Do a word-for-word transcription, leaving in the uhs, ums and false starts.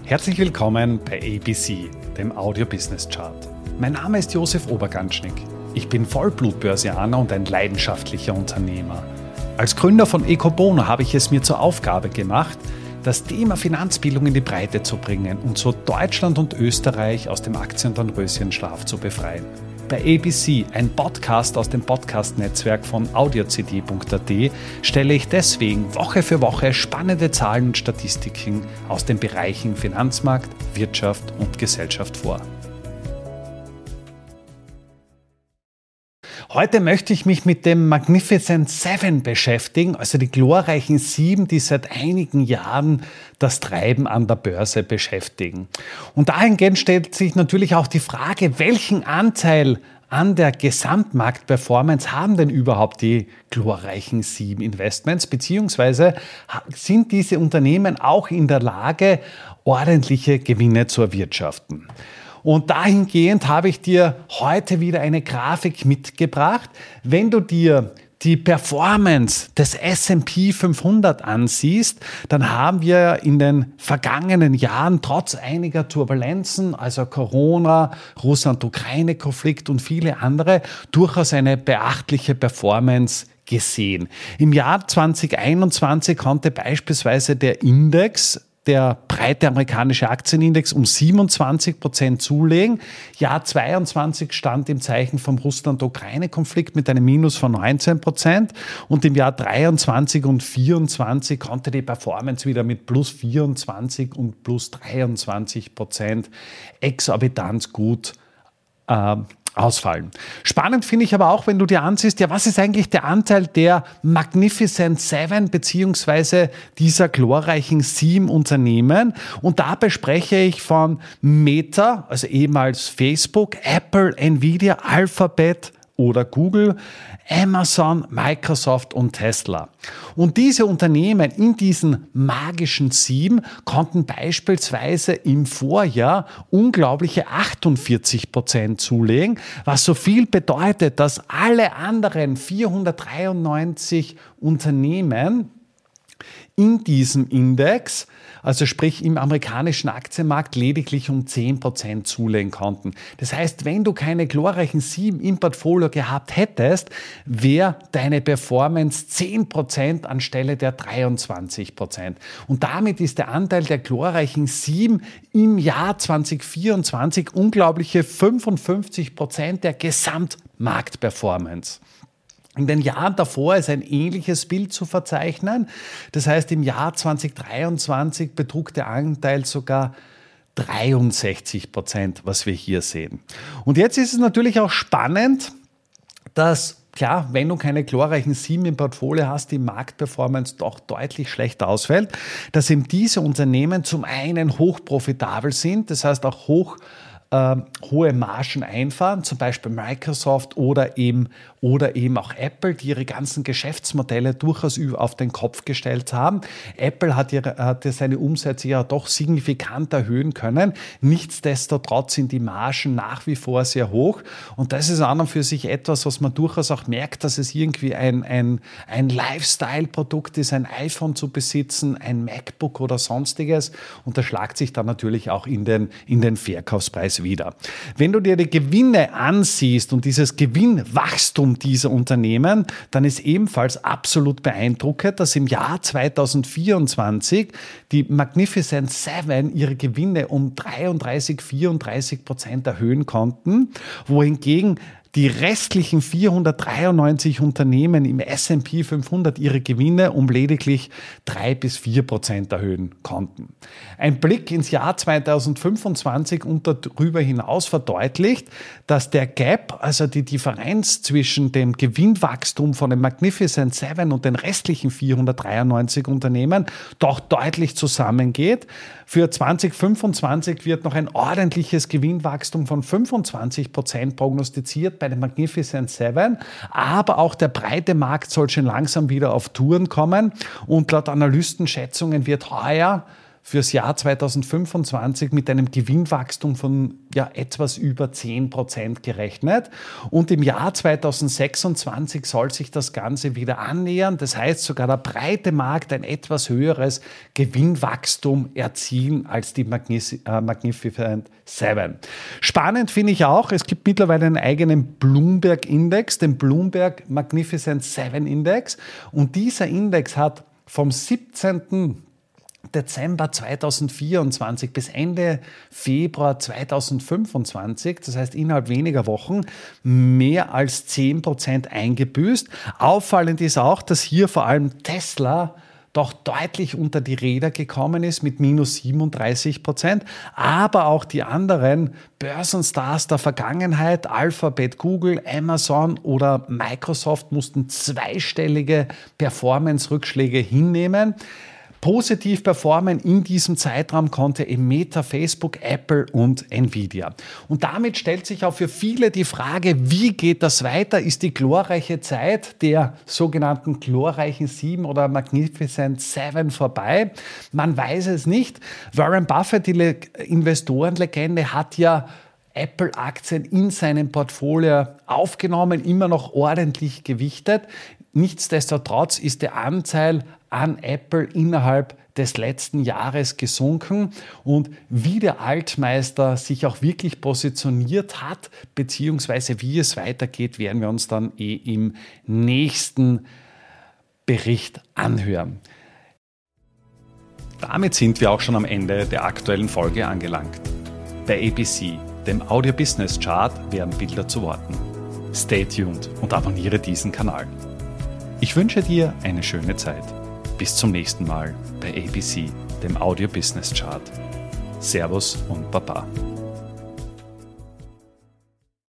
Herzlich willkommen bei A B C, dem Audio Business Chart. Mein Name ist Josef Oberganschnick. Ich bin Vollblut-Börsianer und ein leidenschaftlicher Unternehmer. Als Gründer von Ecobono habe ich es mir zur Aufgabe gemacht, das Thema Finanzbildung in die Breite zu bringen und so Deutschland und Österreich aus dem Aktien- und Röschenschlaf zu befreien. Bei A B C, ein Podcast aus dem Podcast-Netzwerk von audio c d punkt a t, stelle ich deswegen Woche für Woche spannende Zahlen und Statistiken aus den Bereichen Finanzmarkt, Wirtschaft und Gesellschaft vor. Heute möchte ich mich mit dem Magnificent Seven beschäftigen, also die glorreichen Sieben, die seit einigen Jahren das Treiben an der Börse beschäftigen. Und dahingehend stellt sich natürlich auch die Frage, welchen Anteil an der Gesamtmarktperformance haben denn überhaupt die glorreichen Sieben Investments, beziehungsweise sind diese Unternehmen auch in der Lage, ordentliche Gewinne zu erwirtschaften? Und dahingehend habe ich dir heute wieder eine Grafik mitgebracht. Wenn du dir die Performance des S und P fünfhundert ansiehst, dann haben wir in den vergangenen Jahren trotz einiger Turbulenzen, also Corona, Russland-Ukraine-Konflikt und viele andere, durchaus eine beachtliche Performance gesehen. Im Jahr zwanzig einundzwanzig konnte beispielsweise der Index, der breite amerikanische Aktienindex, um siebenundzwanzig Prozent zulegen. Jahr zweiundzwanzig stand im Zeichen vom Russland-Ukraine-Konflikt mit einem Minus von neunzehn Prozent und im Jahr dreiundzwanzig und vierundzwanzig konnte die Performance wieder mit plus vierundzwanzig und plus dreiundzwanzig Prozent exorbitant gut äh, ausfallen. Spannend finde ich aber auch, wenn du dir ansiehst, ja, was ist eigentlich der Anteil der Magnificent Seven beziehungsweise dieser glorreichen sieben Unternehmen? Und dabei spreche ich von Meta, also ehemals Facebook, Apple, Nvidia, Alphabet oder Google, Amazon, Microsoft und Tesla. Und diese Unternehmen in diesen magischen Sieben konnten beispielsweise im Vorjahr unglaubliche achtundvierzig Prozent zulegen, was so viel bedeutet, dass alle anderen vierhundertdreiundneunzig Unternehmen in diesem Index, also sprich im amerikanischen Aktienmarkt, lediglich um zehn Prozent zulegen konnten. Das heißt, wenn du keine glorreichen Sieben im Portfolio gehabt hättest, wäre deine Performance zehn Prozent anstelle der dreiundzwanzig Prozent. Und damit ist der Anteil der glorreichen Sieben im Jahr zwanzig vierundzwanzig unglaubliche fünfundfünfzig Prozent der Gesamtmarktperformance. In den Jahren davor ist ein ähnliches Bild zu verzeichnen. Das heißt, im Jahr zwanzig dreiundzwanzig betrug der Anteil sogar dreiundsechzig Prozent, was wir hier sehen. Und jetzt ist es natürlich auch spannend, dass, klar, wenn du keine glorreichen Sieben im Portfolio hast, die Marktperformance doch deutlich schlechter ausfällt, dass eben diese Unternehmen zum einen hochprofitabel sind, das heißt auch hoch äh, hohe Margen einfahren, zum Beispiel Microsoft oder eben, oder eben auch Apple, die ihre ganzen Geschäftsmodelle durchaus auf den Kopf gestellt haben. Apple hat, ihre, hat seine Umsätze ja doch signifikant erhöhen können. Nichtsdestotrotz sind die Margen nach wie vor sehr hoch. Und das ist an und für sich etwas, was man durchaus auch merkt, dass es irgendwie ein, ein, ein Lifestyle-Produkt ist, ein iPhone zu besitzen, ein MacBook oder sonstiges. Und das schlagt sich dann natürlich auch in den, in den Verkaufspreis wieder. Wenn du dir die Gewinne ansiehst und dieses Gewinnwachstum dieser Unternehmen, dann ist ebenfalls absolut beeindruckend, dass im Jahr zweitausendvierundzwanzig die Magnificent Seven ihre Gewinne um dreiunddreißig, vierunddreißig Prozent erhöhen konnten, wohingegen die restlichen vierhundertdreiundneunzig Unternehmen im S und P fünfhundert ihre Gewinne um lediglich drei bis vier Prozent erhöhen konnten. Ein Blick ins Jahr zweitausendfünfundzwanzig und darüber hinaus verdeutlicht, dass der Gap, also die Differenz zwischen dem Gewinnwachstum von den Magnificent Seven und den restlichen vierhundertdreiundneunzig Unternehmen doch deutlich zusammengeht. Für zweitausendfünfundzwanzig wird noch ein ordentliches Gewinnwachstum von fünfundzwanzig Prozent prognostiziert bei den Magnificent Seven, aber auch der breite Markt soll schon langsam wieder auf Touren kommen und laut Analystenschätzungen wird heuer fürs Jahr zweitausendfünfundzwanzig mit einem Gewinnwachstum von ja, etwas über zehn Prozent gerechnet. Und im Jahr zweitausendsechsundzwanzig soll sich das Ganze wieder annähern. Das heißt, sogar der breite Markt ein etwas höheres Gewinnwachstum erzielen als die Magnificent Seven. Spannend finde ich auch, es gibt mittlerweile einen eigenen Bloomberg-Index, den Bloomberg Magnificent Seven Index. Und dieser Index hat vom siebzehnten Dezember zweitausendvierundzwanzig bis Ende Februar zweitausendfünfundzwanzig, das heißt innerhalb weniger Wochen, mehr als zehn Prozent eingebüßt. Auffallend ist auch, dass hier vor allem Tesla doch deutlich unter die Räder gekommen ist mit minus siebenunddreißig Prozent, aber auch die anderen Börsenstars der Vergangenheit, Alphabet, Google, Amazon oder Microsoft mussten zweistellige Performance-Rückschläge hinnehmen. Positiv performen in diesem Zeitraum konnte eben Meta, Facebook, Apple und Nvidia. Und damit stellt sich auch für viele die Frage, wie geht das weiter? Ist die glorreiche Zeit der sogenannten glorreichen Sieben oder Magnificent Seven vorbei? Man weiß es nicht. Warren Buffett, die Investorenlegende, hat ja Apple-Aktien in seinem Portfolio aufgenommen, immer noch ordentlich gewichtet. Nichtsdestotrotz ist der Anteil an Apple innerhalb des letzten Jahres gesunken und wie der Altmeister sich auch wirklich positioniert hat, beziehungsweise wie es weitergeht, werden wir uns dann eh im nächsten Bericht anhören. Damit sind wir auch schon am Ende der aktuellen Folge angelangt. Bei A B C, dem Audio Business Chart, werden Bilder zu Worten. Stay tuned und abonniere diesen Kanal. Ich wünsche dir eine schöne Zeit. Bis zum nächsten Mal bei A B C, dem Audio Business Chart. Servus und Baba.